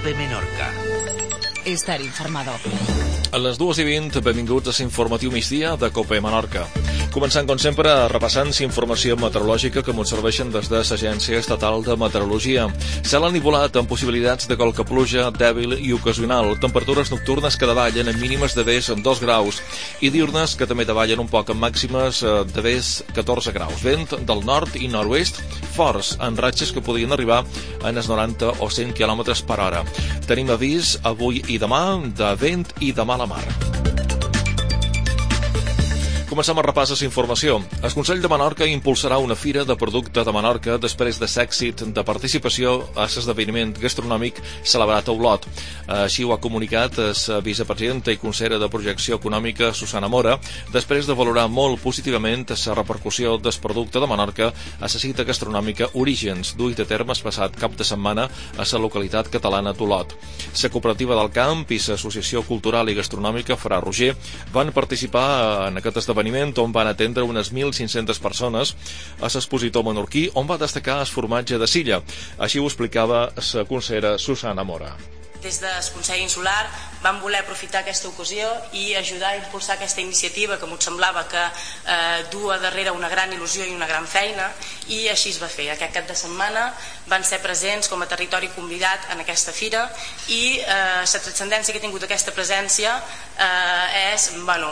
COPE Menorca. Estar informado. A les 2:20, benvinguts a l'informatiu migdia de COPE Menorca. Començant, com sempre, repassant informació meteorològica que ens serveixen des de l'Agència Estatal de Meteorologia. Cel enivolat amb possibilitats de qualque pluja dèbil i ocasional. Temperatures nocturnes que davallen en mínimes de vés 2 graus i diurnes que també davallen un poc amb màximes de vés 14 graus. Vent del nord i nord-oest forts, en ratxes que podrien arribar a els 90 o 100 km per hora. Tenim avís avui i demà de vent i de mala mar. Comencem a repàs a la informació. El Consell de Menorca impulsarà una fira de producte de Menorca després de l'èxit de participació a l'esdeveniment gastronòmic celebrat a Olot. Així ho ha comunicat la vicepresidenta i consellera de Projecció Econòmica, Susana Mora, després de valorar molt positivament la repercussió del producte de Menorca a la cita gastronòmica Orígens, duit a terme el passat cap de setmana a la localitat catalana d'Olot. La Cooperativa del Camp i l'Associació Cultural i Gastronòmica Fra Roger van participar en aquest esdeveniment on van atendre unes 1.500 persones a l'expositor menorquí, on va destacar el formatge de Silla. Així ho explicava la consellera Susana Mora. Des del Consell Insular vam voler aprofitar aquesta ocasió i ajudar a impulsar aquesta iniciativa que m'ho semblava que dua darrere una gran il·lusió i una gran feina, i així es va fer. Aquest cap de setmana van ser presents com a territori convidat en aquesta fira i la transcendència que ha tingut aquesta presència és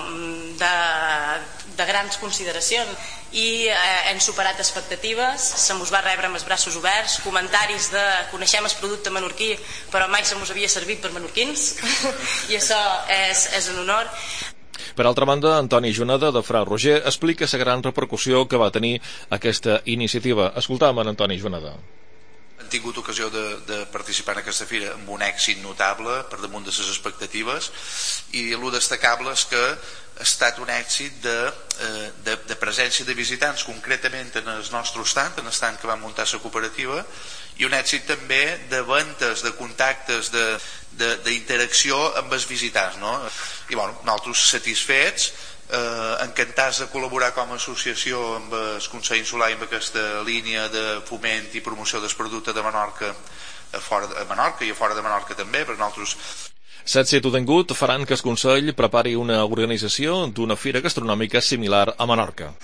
de grans consideracions i hem superat expectatives, se mos va rebre amb els braços oberts, comentaris de coneixem el producte menorquí però mai se mos havia servit per menorquins i això és un honor. Per altra banda, Antoni Juneda, de Fra Roger, explica la gran repercussió que va tenir aquesta iniciativa. Escoltàvem en Antoni Juneda. Han tingut ocasió de participar en aquesta fira amb un èxit notable per damunt de les expectatives, i el destacable és que ha estat un èxit de presència de visitants, concretament en el nostre estand, en l'estand que va muntar la cooperativa, i un èxit també de ventes, de contactes, d'interacció amb els visitants, no? I nosaltres satisfets, encantats de col·laborar com a associació amb el Consell Insular i amb aquesta línia de foment i promoció del producte de Menorca a Menorca i a fora de Menorca també, per nosaltres. L'èxit obtingut faran que el Consell prepari una organització d'una fira gastronòmica similar a Menorca.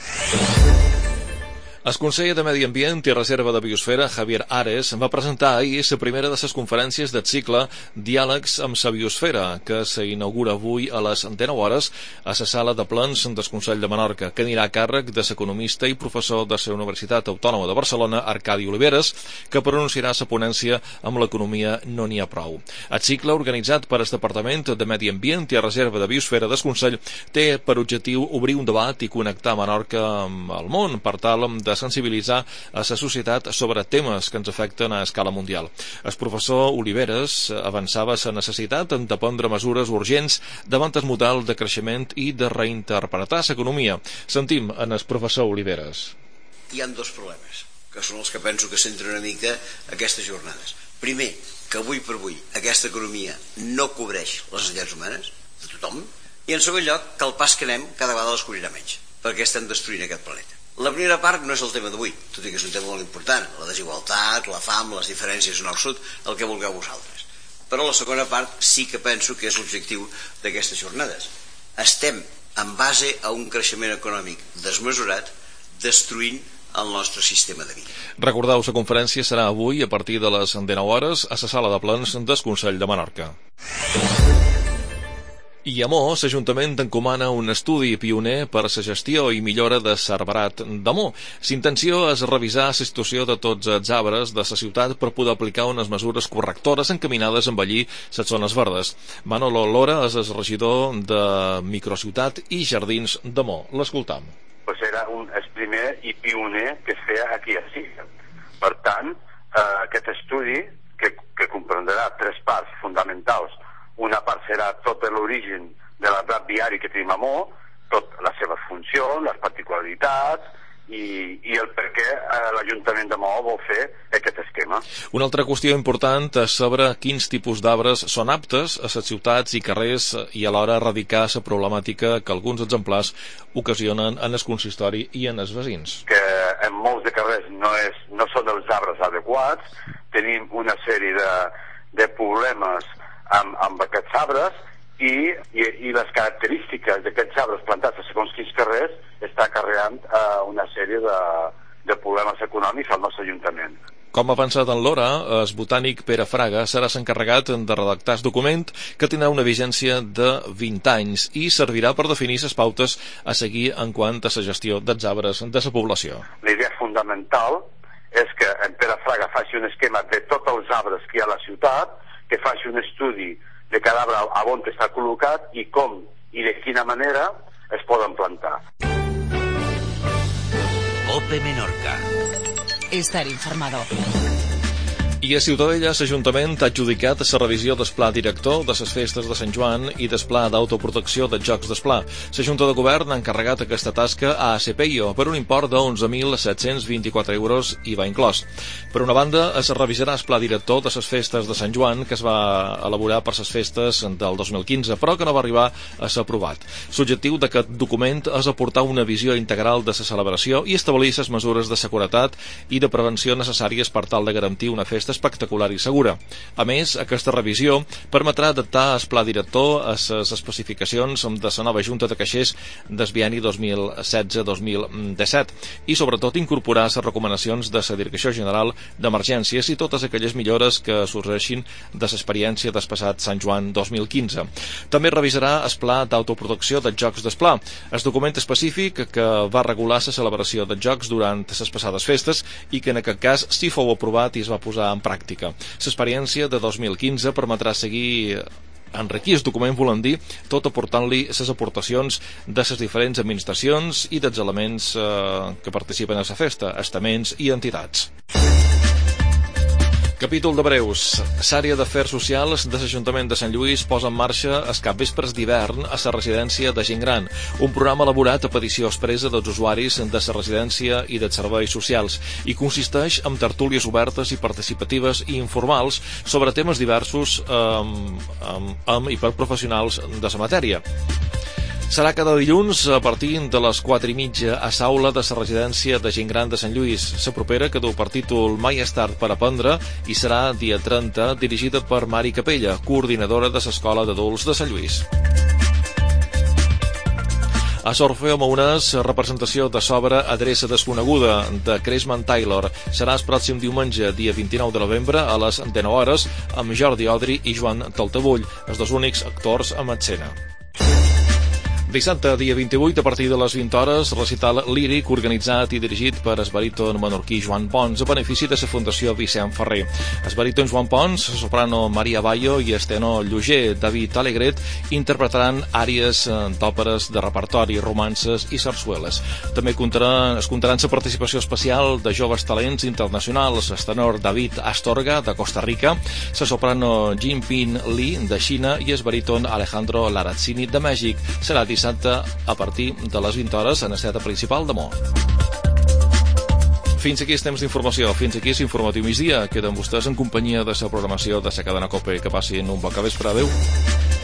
El conseller de Medi Ambient i Reserva de Biosfera, Javier Ares, va presentar ahir la primera de les conferències del cicle Diàlegs amb la Biosfera, que s'inaugura avui a les 19 hores a la sala de plens del Consell de Menorca, que anirà a càrrec de l'economista i professor de la Universitat Autònoma de Barcelona, Arcadi Oliveres, que pronunciarà la ponència amb l'economia no n'hi ha prou. El cicle, organitzat per el Departament de Medi Ambient i Reserva de Biosfera del Consell, té per objectiu obrir un debat i connectar Menorca amb el món, per tal de sensibilitzar a la societat sobre temes que ens afecten a escala mundial. El professor Oliveres avançava la necessitat de prendre mesures urgents davant el model de creixement i de reinterpretar l'economia. Sentim en el professor Oliveres. Hi ha dos problemes, que són els que penso que centren una mica aquestes jornades. Primer, que avui per avui aquesta economia no cobreix les necessitats humanes de tothom, i en segon lloc, que el pas que anem cada vegada les cobrirà menys, perquè estem destruint aquest planeta. La primera part no és el tema d'avui, tot i que és un tema molt important, la desigualtat, la fam, les diferències nord-sud, el que vulgueu vosaltres. Però la segona part sí que penso que és l'objectiu d'aquestes jornades. Estem en base a un creixement econòmic desmesurat, destruint el nostre sistema de vida. Recordeu, la conferència serà avui a partir de les 19 hores a la sala de plens del Consell de Menorca. I a Mo, l'Ajuntament encomana un estudi pioner per a la gestió i millora de l'arbrat de Mo. L'intenció és revisar la situació de tots els arbres de la ciutat per poder aplicar unes mesures correctores encaminades a embellir les zones verdes. Manolo Lora és el regidor de Microciutat i Jardins de Mo. L'escoltam. Pues era el primer i pioner que es feia aquí a Silla. Per tant, aquest estudi, que comprendrà tres parts fonamentals. Una part serà tot l'origen de l'arbrat viari que tenim a Mo, tota la seva funció, les particularitats i el per què l'Ajuntament de Mo vol fer aquest esquema. Una altra qüestió important és sobre quins tipus d'arbres són aptes a les ciutats i carrers i alhora erradicar la problemàtica que alguns exemplars ocasionen en el consistori i en els veïns. Que en molts de carrers no són els arbres adequats, tenim una sèrie de problemes amb aquests arbres i les característiques d'aquests arbres plantats a segons quins carrers està acarreant una sèrie de problemes econòmics al nostre Ajuntament. Com ha avançat en l'hora, el botànic Pere Fraga serà l'encarregat de redactar el document que tindrà una vigència de 20 anys i servirà per definir les pautes a seguir en quant a la gestió dels arbres de la població. La idea fundamental és que en Pere Fraga faci un esquema de tots els arbres que hi ha a la ciutat, que faci un estudi de cada arbre a on està col·locat i com i de quina manera es poden plantar. OPE Menorca. Estar informado. I a Ciutadella, l'Ajuntament ha adjudicat la revisió del pla director de les festes de Sant Joan i del pla d'autoprotecció dels Jocs d'Esplà. La Junta de Govern ha encarregat aquesta tasca a ACPIO per un import de 11.724 euros IVA inclòs. Per una banda, es revisarà el pla director de les festes de Sant Joan que es va elaborar per les festes del 2015, però que no va arribar a ser aprovat. L'objectiu d'aquest document és aportar una visió integral de la celebració i establir les mesures de seguretat i de prevenció necessàries per tal de garantir una festa espectacular i segura. A més, aquesta revisió permetrà adaptar el pla director a les especificacions de la nova Junta de Caixers del bienni 2016-2017 i, sobretot, incorporar les recomanacions de la Direcció General d'Emergències i totes aquelles millores que sorgeixin de l'experiència del passat Sant Joan 2015. També revisarà el pla d'autoprotecció dels Jocs d'Esplà, el document específic que va regular la celebració dels Jocs durant les passades festes i que en aquest cas sí fou aprovat i es va posar en pràctica. L'experiència de 2015 permetrà seguir enriquir el document, volem dir, tot aportant-li les aportacions de les diferents administracions i dels elements que participen a la festa, estaments i entitats. Capítol de breus. L'àrea d'afers socials de l'Ajuntament de Sant Lluís posa en marxa els capvespres d'hivern a la residència de gent gran, un programa elaborat a petició expressa dels usuaris de la residència i dels serveis socials i consisteix en tertúlies obertes i participatives i informals sobre temes diversos amb i per professionals de la matèria. Serà cada dilluns a partir de les 4:30 a l'aula de la residència de gent gran de Sant Lluís. La propera, que du per títol Mai és tard per aprendre, i serà dia 30, dirigida per Mari Capella, coordinadora de l'Escola d'Adults de Sant Lluís. A Sorfeo Maonès, representació de l'obra Adreça desconeguda de Cresman Taylor. Serà el pròxim diumenge, dia 29 de novembre, a les 19 hores, amb Jordi Odri i Joan Taltabull, els dos únics actors en escena. Dissabte, dia 28, a partir de les 20 hores, recital líric organitzat i dirigit per el baríton menorquí Joan Pons a benefici de la Fundació Vicent Ferrer. El baríton Joan Pons, la soprano Maria Bayo i el tenor lloger David Alegret interpretaran àries d'òperes de repertori, romances i sarsueles. També es comptaran la participació especial de joves talents internacionals, el tenor David Astorga, de Costa Rica, la soprano Jinping Li, de Xina, i el baríton Alejandro Larazzini, de Mèxic. Serà dissabte a partir de les 20 hores en el teatre principal de Mo. Fins aquí els temps d'informació, fins aquí l'informatiu migdia. Queden vostès en companyia de la programació de la cadena COPE. Que passin un bon capvespre. Adéu.